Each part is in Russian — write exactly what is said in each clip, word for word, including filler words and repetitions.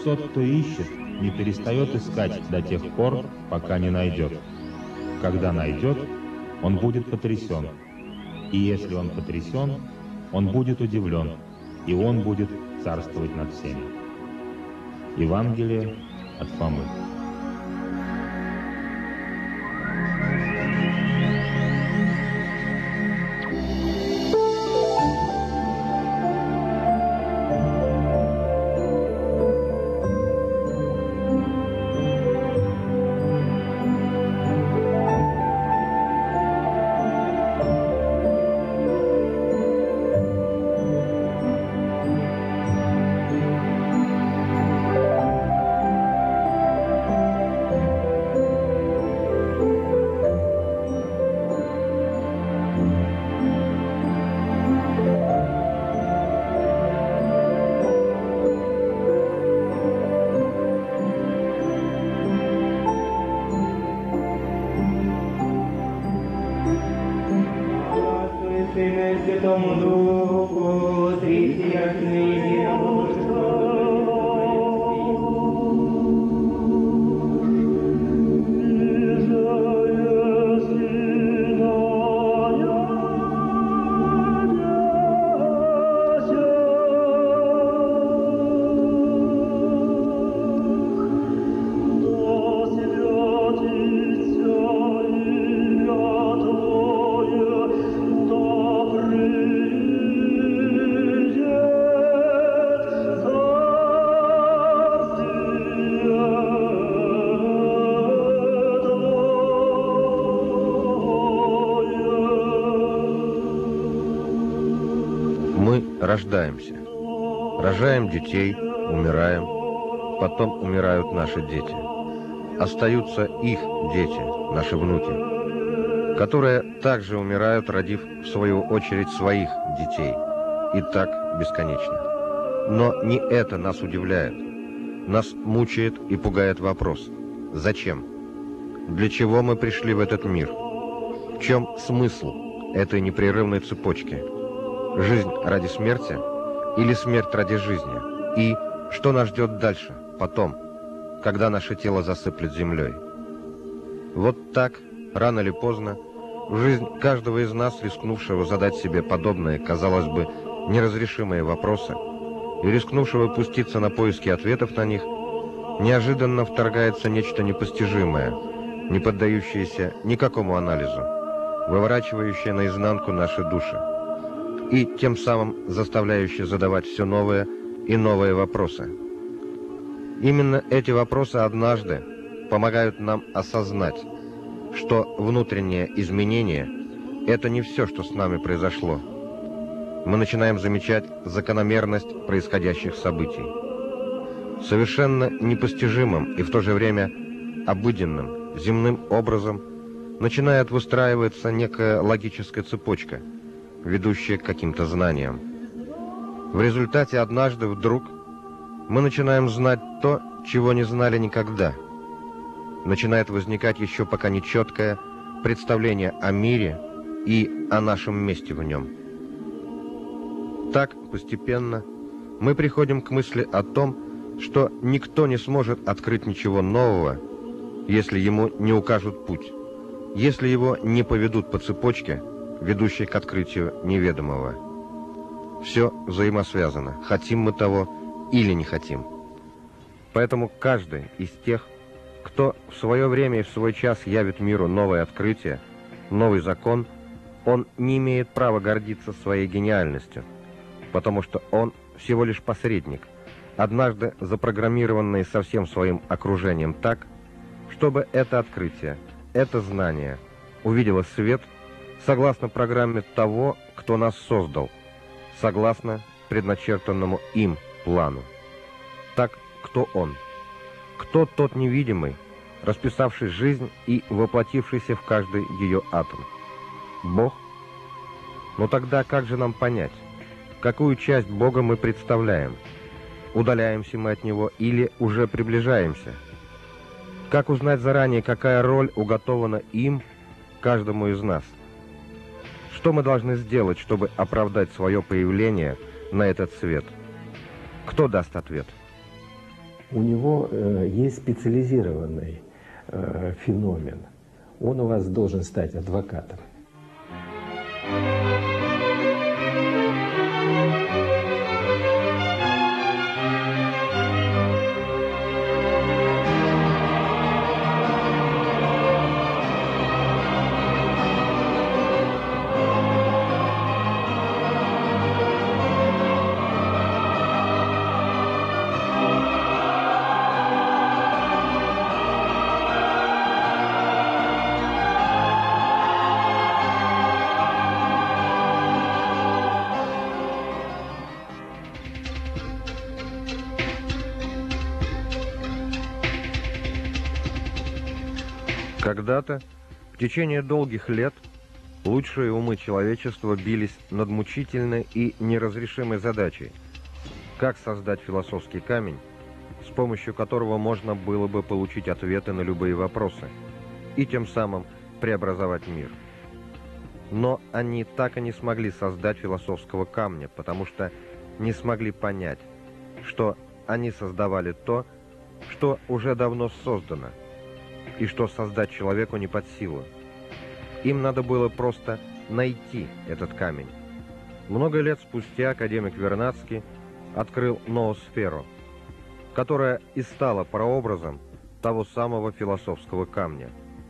тот, кто ищет, не перестает искать до тех пор, пока не найдет. Когда найдет, он будет потрясен. И если он потрясен, он будет удивлен, и он будет царствовать над всеми. Евангелие от Фомы. Рождаемся, рожаем детей, умираем, потом умирают наши дети. Остаются их дети, наши внуки, которые также умирают, родив в свою очередь своих детей. И так бесконечно. Но не это нас удивляет. Нас мучает и пугает вопрос: зачем? Для чего мы пришли в этот мир? В чем смысл этой непрерывной цепочки? Жизнь ради смерти или смерть ради жизни? И что нас ждет дальше, потом, когда наше тело засыплет землей? Вот так, рано или поздно, в жизнь каждого из нас, рискнувшего задать себе подобные, казалось бы, неразрешимые вопросы, и рискнувшего пуститься на поиски ответов на них, неожиданно вторгается нечто непостижимое, не поддающееся никакому анализу, выворачивающее наизнанку наши души, и тем самым заставляющий задавать все новые и новые вопросы. Именно эти вопросы однажды помогают нам осознать, что внутреннее изменение – это не все, что с нами произошло. Мы начинаем замечать закономерность происходящих событий. Совершенно непостижимым и в то же время обыденным, земным образом начинает выстраиваться некая логическая цепочка, ведущие к каким-то знаниям. В результате однажды вдруг мы начинаем знать то, чего не знали никогда. Начинает возникать еще пока нечеткое представление о мире и о нашем месте в нем. Так, постепенно, мы приходим к мысли о том, что никто не сможет открыть ничего нового, если ему не укажут путь, если его не поведут по цепочке, ведущей к открытию неведомого. Все взаимосвязано, хотим мы того или не хотим. Поэтому каждый из тех, кто в свое время и в свой час явит миру новое открытие, новый закон, он не имеет права гордиться своей гениальностью, потому что он всего лишь посредник, однажды запрограммированный со всем своим окружением так, чтобы это открытие, это знание увидело свет согласно программе того, кто нас создал, согласно предначертанному им плану. Так, кто он? Кто тот невидимый, расписавший жизнь и воплотившийся в каждый ее атом? Бог? Но тогда как же нам понять, какую часть Бога мы представляем? Удаляемся мы от Него или уже приближаемся? Как узнать заранее, какая роль уготована им, каждому из нас? Что мы должны сделать, чтобы оправдать свое появление на этот свет? Кто даст ответ? у него э, есть специализированный э, феномен. Он у вас должен стать адвокатом. Когда-то, в течение долгих лет, лучшие умы человечества бились над мучительной и неразрешимой задачей, как создать философский камень, с помощью которого можно было бы получить ответы на любые вопросы и тем самым преобразовать мир. Но они так и не смогли создать философского камня, потому что не смогли понять, что они создавали то, что уже давно создано, и что создать человеку не под силу. Им надо было просто найти этот камень. Много лет спустя академик Вернадский открыл ноосферу, которая и стала прообразом того самого философского камня.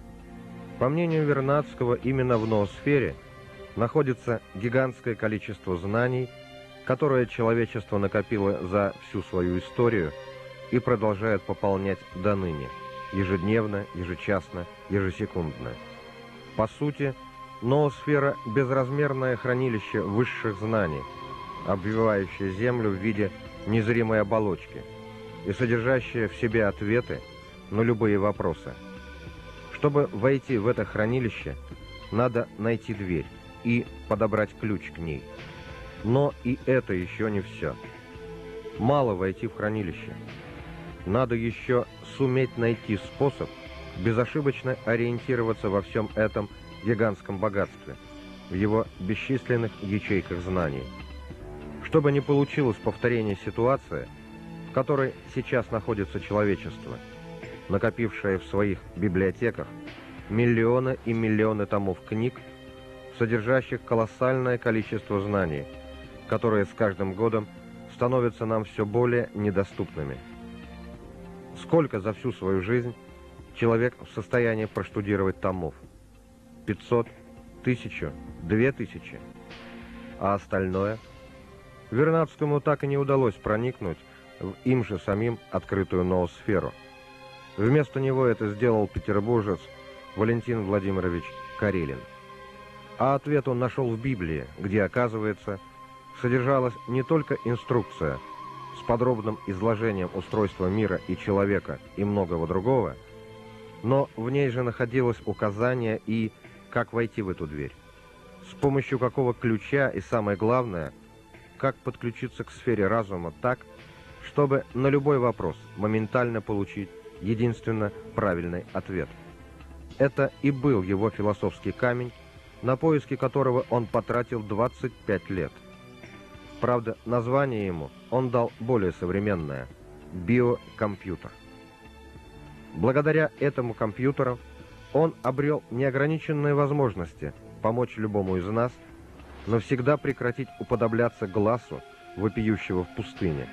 По мнению Вернадского, именно в ноосфере находится гигантское количество знаний, которое человечество накопило за всю свою историю и продолжает пополнять до ныне, ежедневно, ежечасно, ежесекундно. По сути, ноосфера – безразмерное хранилище высших знаний, обвивающее Землю в виде незримой оболочки и содержащее в себе ответы на любые вопросы. Чтобы войти в это хранилище, надо найти дверь и подобрать ключ к ней. Но и это еще не все. Мало войти в хранилище. Надо еще суметь найти способ безошибочно ориентироваться во всем этом гигантском богатстве, в его бесчисленных ячейках знаний. Чтобы не получилось повторение ситуации, в которой сейчас находится человечество, накопившее в своих библиотеках миллионы и миллионы томов книг, содержащих колоссальное количество знаний, которые с каждым годом становятся нам все более недоступными. Сколько за всю свою жизнь человек в состоянии проштудировать томов? пятьсот, тысячу, две тысячи. А остальное? Вернадскому так и не удалось проникнуть в им же самим открытую ноосферу. Вместо него это сделал петербуржец Валентин Владимирович Карелин. А ответ он нашел в Библии, где, оказывается, содержалась не только инструкция с подробным изложением устройства мира и человека и многого другого, но в ней же находилось указание и как войти в эту дверь, с помощью какого ключа и, самое главное, как подключиться к сфере разума так, чтобы на любой вопрос моментально получить единственно правильный ответ. Это и был его философский камень, на поиски которого он потратил двадцать пять лет. Правда, название ему он дал более современное – биокомпьютер. Благодаря этому компьютеру он обрел неограниченные возможности помочь любому из нас навсегда прекратить уподобляться глазу, вопиющего в пустыне.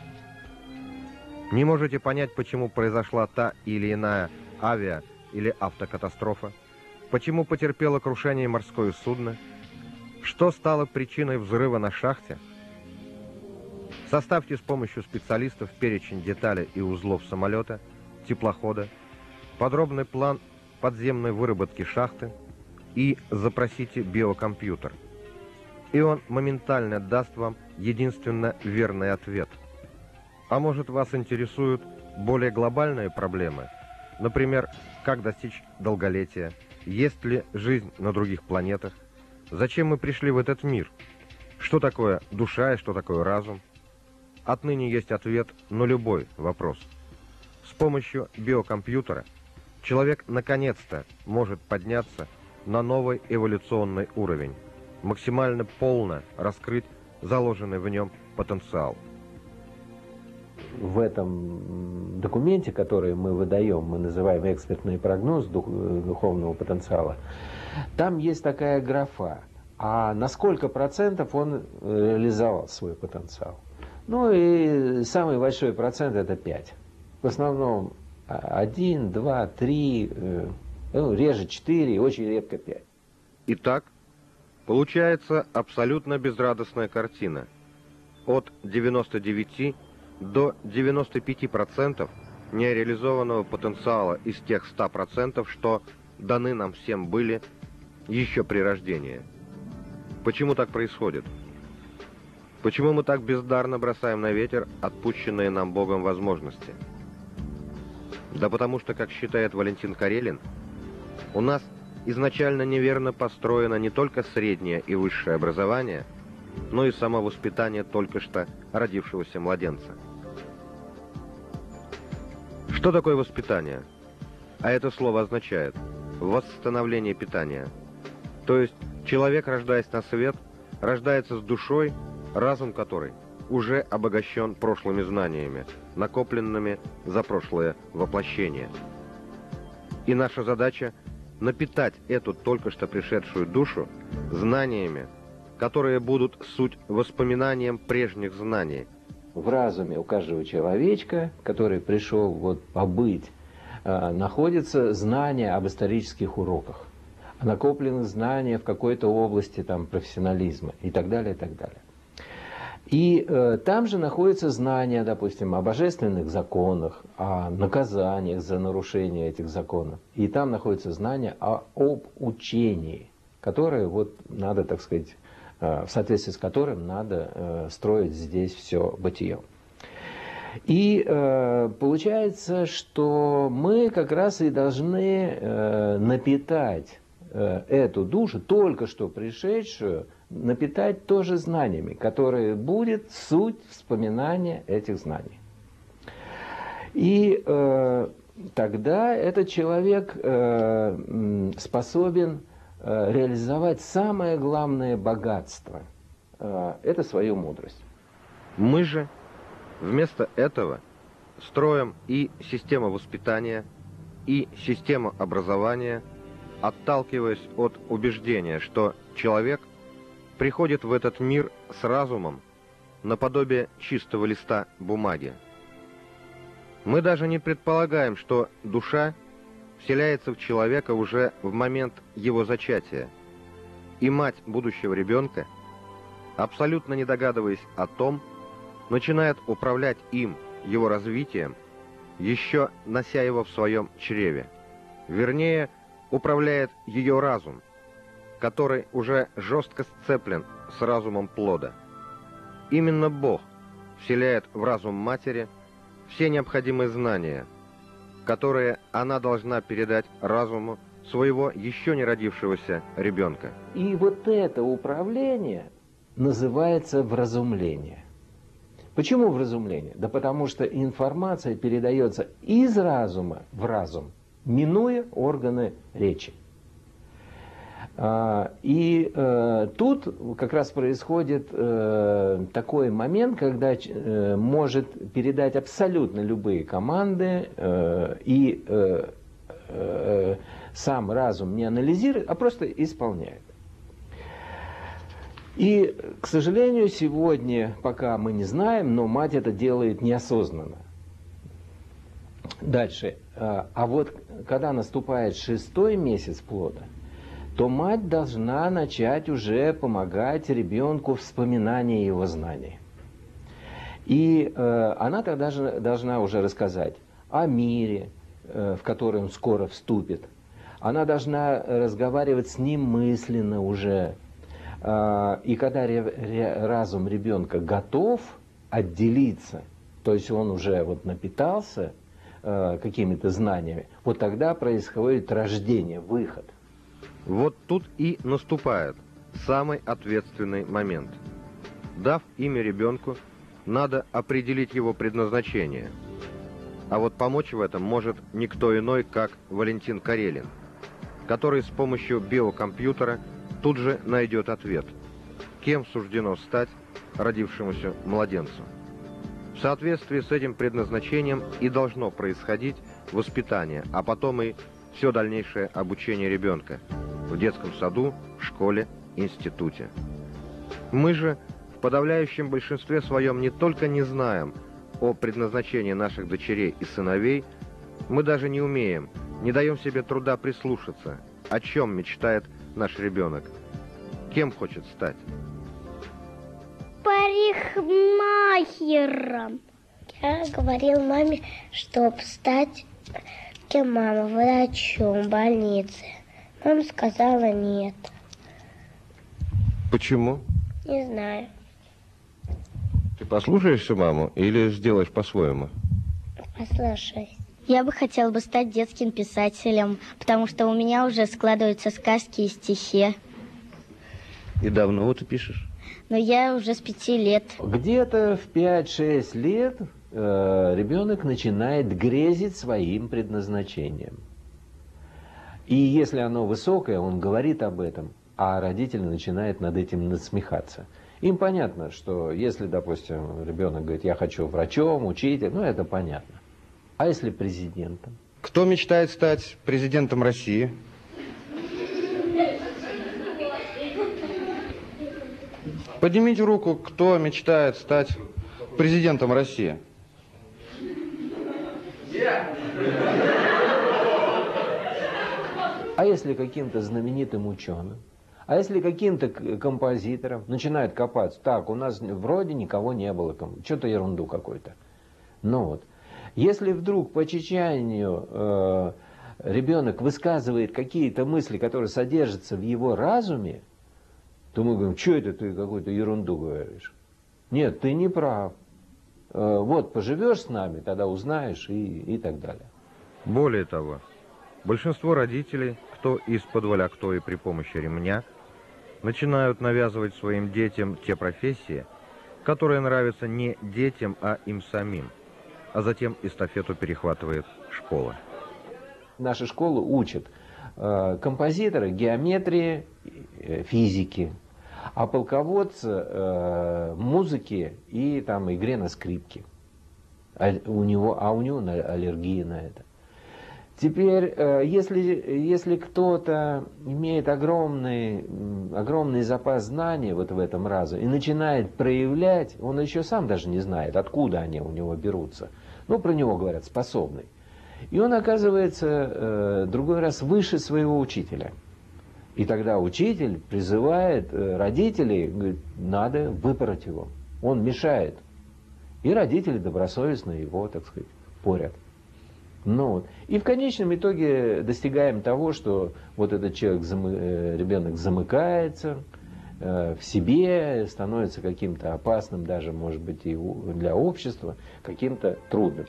Не можете понять, почему произошла та или иная авиа- или автокатастрофа, почему потерпело крушение морское судно, что стало причиной взрыва на шахте? Составьте с помощью специалистов перечень деталей и узлов самолета, теплохода, подробный план подземной выработки шахты и запросите биокомпьютер. И он моментально даст вам единственно верный ответ. А может, вас интересуют более глобальные проблемы? Например, как достичь долголетия? Есть ли жизнь на других планетах? Зачем мы пришли в этот мир? Что такое душа и что такое разум? Отныне есть ответ на любой вопрос. С помощью биокомпьютера человек наконец-то может подняться на новый эволюционный уровень, максимально полно раскрыть заложенный в нем потенциал. в этом документе, который мы выдаем, мы называем экспертный прогноз дух, духовного потенциала, там есть такая графа, а на сколько процентов он реализовал свой потенциал. Ну и самый большой процент это пять. В основном один, два, три, ну, реже четыре, очень редко пять. Итак, получается абсолютно безрадостная картина. От девяноста девяти до девяноста пяти процентов нереализованного потенциала из тех ста процентов, что даны нам всем были еще при рождении. Почему так происходит? Почему мы так бездарно бросаем на ветер отпущенные нам Богом возможности? Да потому что, как считает Валентин Карелин, у нас изначально неверно построено не только среднее и высшее образование, но и само воспитание только что родившегося младенца. Что такое воспитание? А это слово означает восстановление питания. То есть человек, рождаясь на свет, рождается с душой, разум которой уже обогащен прошлыми знаниями, накопленными за прошлое воплощение. И наша задача – напитать эту только что пришедшую душу знаниями, которые будут суть воспоминанием прежних знаний. В разуме у каждого человечка, который пришел вот побыть, находится знание об исторических уроках, накоплены знания в какой-то области там, профессионализма и так далее, и так далее. И э, там же находятся знания, допустим, о божественных законах, о наказаниях за нарушение этих законов. И там находятся знания о, об учении, которое вот надо, так сказать, э, в соответствии с которым надо э, строить здесь все бытие. И э, получается, что мы как раз и должны э, напитать э, эту душу, только что пришедшую, напитать тоже знаниями, которые будет суть вспоминания этих знаний. И э, тогда этот человек э, способен э, реализовать самое главное богатство. Э, это свою мудрость. Мы же вместо этого строим и систему воспитания, и систему образования, отталкиваясь от убеждения, что человек приходит в этот мир с разумом наподобие чистого листа бумаги. Мы даже не предполагаем, что душа вселяется в человека уже в момент его зачатия, и мать будущего ребенка, абсолютно не догадываясь о том, начинает управлять им, его развитием, еще нося его в своем чреве. Вернее, управляет ее разум, который уже жестко сцеплен с разумом плода. Именно Бог вселяет в разум матери все необходимые знания, которые она должна передать разуму своего еще не родившегося ребенка. И вот это управление называется вразумление. Почему вразумление? Да потому что информация передается из разума в разум, минуя органы речи. И э, тут как раз происходит э, такой момент, когда э, может передать абсолютно любые команды, э, и э, э, сам разум не анализирует, а просто исполняет. И, к сожалению, сегодня, пока мы не знаем, но мать это делает неосознанно. Дальше. А вот когда наступает шестой месяц плода, то мать должна начать уже помогать ребенку в вспоминании его знаний. И э, она тогда же должна уже рассказать о мире, э, в который он скоро вступит. Она должна разговаривать с ним мысленно уже. Э, и когда ре, ре, разум ребенка готов отделиться, то есть он уже вот напитался э, какими-то знаниями, вот тогда происходит рождение, выход. Вот тут и наступает самый ответственный момент. Дав имя ребенку, надо определить его предназначение. А вот помочь в этом может никто иной, как Валентин Карелин, который с помощью биокомпьютера тут же найдет ответ, кем суждено стать родившемуся младенцу. В соответствии с этим предназначением и должно происходить воспитание, а потом и все дальнейшее обучение ребенка в детском саду, школе, институте. Мы же в подавляющем большинстве своем не только не знаем о предназначении наших дочерей и сыновей, мы даже не умеем, не даем себе труда прислушаться, о чем мечтает наш ребенок, кем хочет стать. Парикмахером. Я говорил маме, чтобы стать кем мама, врачом в больнице. Мама сказала нет. Почему? Не знаю. Ты послушаешься маму или сделаешь по-своему? Послушай. Я бы хотела бы стать детским писателем, потому что у меня уже складываются сказки и стихи. И давно ты пишешь? Но я уже с пяти лет. Где-то в пять-шесть лет э, ребенок начинает грезить своим предназначением. И если оно высокое, он говорит об этом, а родитель начинает над этим насмехаться. Им понятно, что если, допустим, ребенок говорит, я хочу врачом, учителем, ну это понятно. А если президентом? Кто мечтает стать президентом России? Поднимите руку, кто мечтает стать президентом России. А если каким-то знаменитым ученым? А если каким-то композитором начинают копаться? Так, у нас вроде никого не было, что-то ерунду какой-то. Ну вот. Если вдруг по чечанию э, ребенок высказывает какие-то мысли, которые содержатся в его разуме, то мы говорим, что это ты какую-то ерунду говоришь? Нет, ты не прав. Э, вот поживешь с нами, тогда узнаешь и, и так далее. Более того, большинство родителей, кто из-под а кто и при помощи ремня, начинают навязывать своим детям те профессии, которые нравятся не детям, а им самим. А затем эстафету перехватывает школа. Наша школа учит э, композитора геометрии, э, физики, а полководца э, музыки и там, игре на скрипке. А у него, а у него аллергия на это. Теперь, э, если, если кто-то имеет огромный, огромный запас знаний вот в этом разуме и начинает проявлять, он еще сам даже не знает, откуда они у него берутся. Ну, про него говорят, способный. И он оказывается э, другой раз выше своего учителя. И тогда учитель призывает э, родителей, говорит, надо выпороть его. Он мешает. И родители добросовестно его, так сказать, порят. Ну, вот. И в конечном итоге достигаем того, что вот этот человек, замы, ребенок замыкается э, в себе, становится каким-то опасным, даже, может быть, и для общества, каким-то трудным.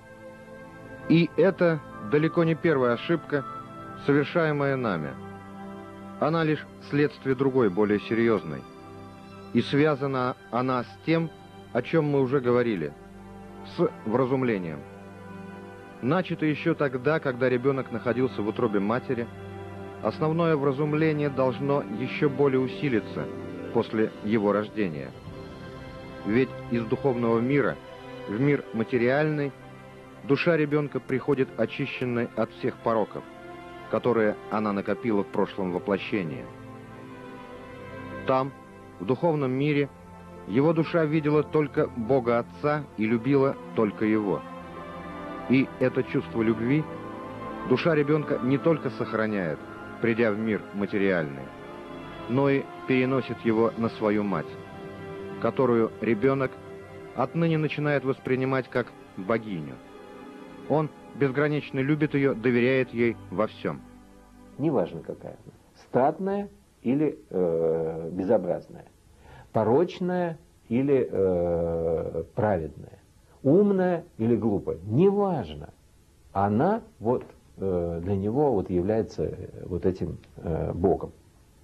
И это далеко не первая ошибка, совершаемая нами. Она лишь следствие другой, более серьезной. И связана она с тем, о чем мы уже говорили, с вразумлением. Начато еще тогда, когда ребенок находился в утробе матери, основное вразумление должно еще более усилиться после его рождения. Ведь из духовного мира в мир материальный душа ребенка приходит очищенной от всех пороков, которые она накопила в прошлом воплощении. Там, в духовном мире, его душа видела только Бога Отца и любила только Его. И это чувство любви душа ребенка не только сохраняет, придя в мир материальный, но и переносит его на свою мать, которую ребенок отныне начинает воспринимать как богиню. Он безгранично любит ее, доверяет ей во всем. Неважно какая она, статная или э, безобразная, порочная или э, праведная, умная или глупая, неважно. Она вот э, для него вот является вот этим э, Богом.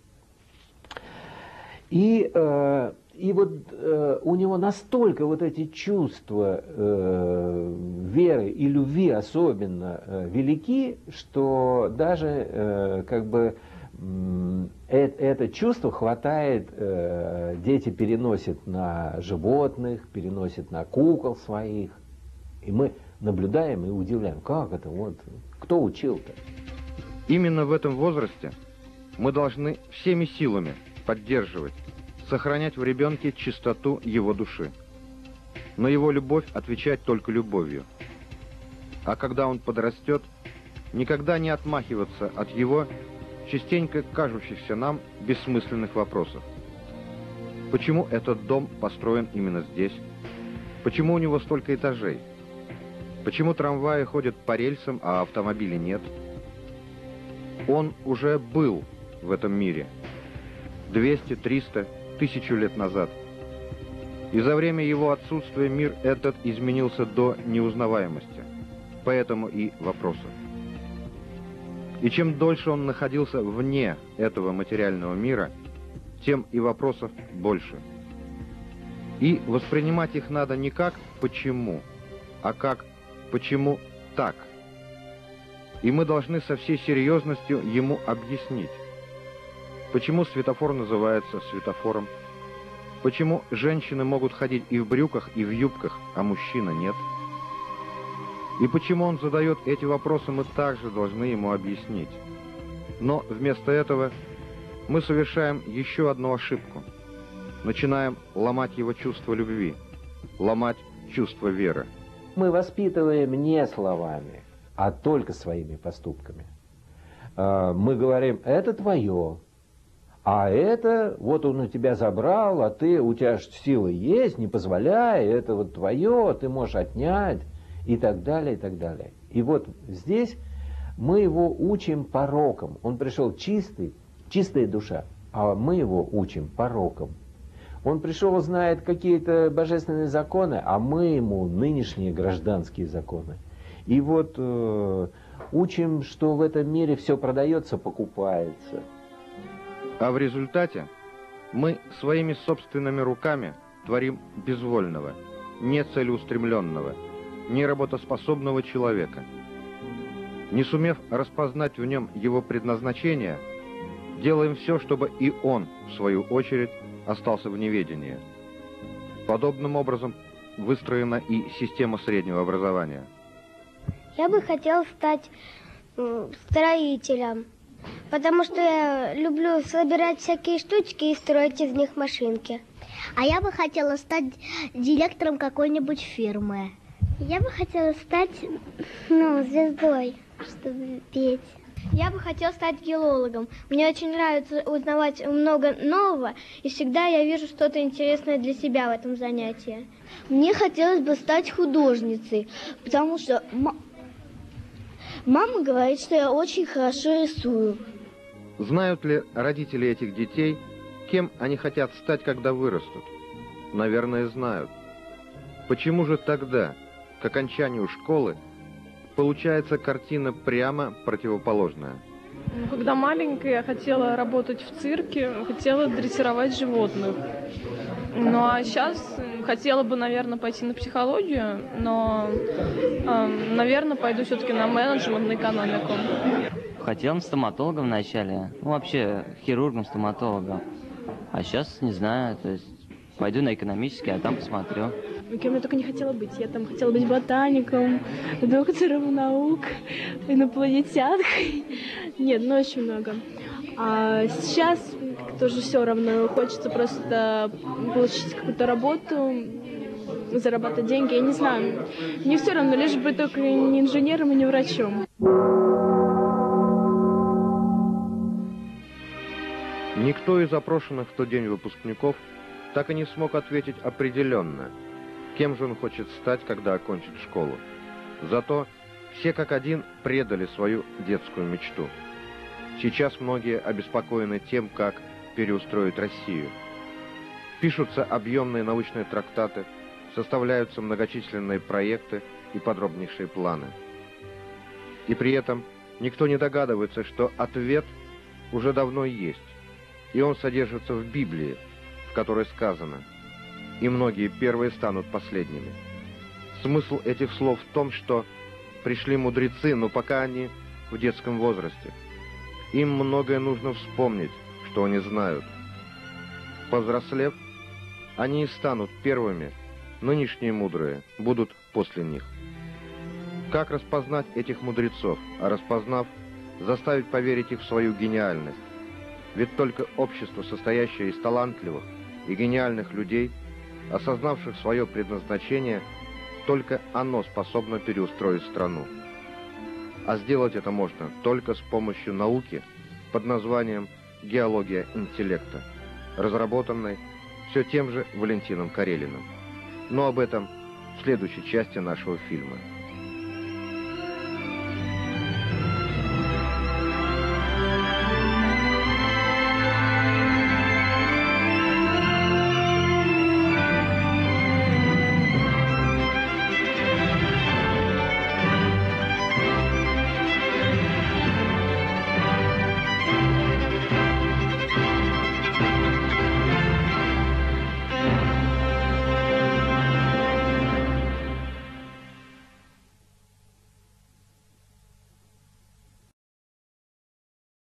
И, э, и вот э, у него настолько вот эти чувства э, веры и любви особенно э, велики, что даже э, как бы это чувство хватает, дети переносят на животных, переносят на кукол своих. И мы наблюдаем и удивляем, как это, вот, кто учил-то? Именно в этом возрасте мы должны всеми силами поддерживать, сохранять в ребенке чистоту его души. На его любовь отвечать только любовью. А когда он подрастет, никогда не отмахиваться от его частенько кажущихся нам бессмысленных вопросов. Почему этот дом построен именно здесь? Почему у него столько этажей? Почему трамваи ходят по рельсам, а автомобилей нет? Он уже был в этом мире двести, триста, тысячу лет назад. И за время его отсутствия мир этот изменился до неузнаваемости. Поэтому и вопросы. И чем дольше он находился вне этого материального мира, тем и вопросов больше. И воспринимать их надо не как «почему», а как «почему так?». И мы должны со всей серьезностью ему объяснить, почему светофор называется светофором, почему женщины могут ходить и в брюках, и в юбках, а мужчина нет. И почему он задает эти вопросы, мы также должны ему объяснить. Но вместо этого мы совершаем еще одну ошибку. Начинаем ломать его чувство любви, ломать чувство веры. Мы воспитываем не словами, а только своими поступками. Мы говорим, это твое, а это, вот он у тебя забрал, а ты, у тебя же силы есть, не позволяй, это вот твое, ты можешь отнять. И так далее, и так далее. И вот здесь мы его учим порокам. Он пришел чистый, чистая душа, а мы его учим порокам. Он пришел, знает какие-то божественные законы, а мы ему нынешние гражданские законы. И вот э, учим, что в этом мире все продается, покупается. А в результате мы своими собственными руками творим безвольного, нецелеустремленного, неработоспособного человека. Не сумев распознать в нем его предназначение, делаем все, чтобы и он, в свою очередь, остался в неведении. Подобным образом выстроена и система среднего образования. Я бы хотела стать строителем, потому что я люблю собирать всякие штучки и строить из них машинки. А я бы хотела стать директором какой-нибудь фирмы. Я бы хотела стать, ну, звездой, чтобы петь. Я бы хотела стать геологом. Мне очень нравится узнавать много нового, и всегда я вижу что-то интересное для себя в этом занятии. Мне хотелось бы стать художницей, потому что мама говорит, что я очень хорошо рисую. Знают ли родители этих детей, кем они хотят стать, когда вырастут? Наверное, знают. Почему же тогда, к окончанию школы, получается картина прямо противоположная? Ну, когда маленькая, я хотела работать в цирке, хотела дрессировать животных. Ну а сейчас хотела бы, наверное, пойти на психологию, но, э, наверное, пойду все-таки на менеджмент, на экономику. Хотел стоматологом вначале, ну вообще хирургом, стоматологом. А сейчас не знаю, то есть пойду на экономический, а там посмотрю. Кем я только не хотела быть. Я там хотела быть ботаником, доктором наук, инопланетянкой. Нет, ну очень много. А сейчас тоже все равно. Хочется просто получить какую-то работу, зарабатывать деньги. Я не знаю. Мне все равно, лишь бы только не инженером и не врачом. Никто из опрошенных в тот день выпускников так и не смог ответить определенно, кем же он хочет стать, когда окончит школу. Зато все как один предали свою детскую мечту. Сейчас многие обеспокоены тем, как переустроить Россию. Пишутся объемные научные трактаты, составляются многочисленные проекты и подробнейшие планы. И при этом никто не догадывается, что ответ уже давно есть, и он содержится в Библии, в которой сказано: «И многие первые станут последними». Смысл этих слов в том, что пришли мудрецы, но пока они в детском возрасте. Им многое нужно вспомнить, что они знают. Повзрослев, они и станут первыми, нынешние мудрые будут после них. Как распознать этих мудрецов, а распознав, заставить поверить их в свою гениальность? Ведь только общество, состоящее из талантливых и гениальных людей, осознавших свое предназначение, только оно способно переустроить страну. А сделать это можно только с помощью науки под названием «Геология интеллекта», разработанной все тем же Валентином Карелиным. Но об этом в следующей части нашего фильма.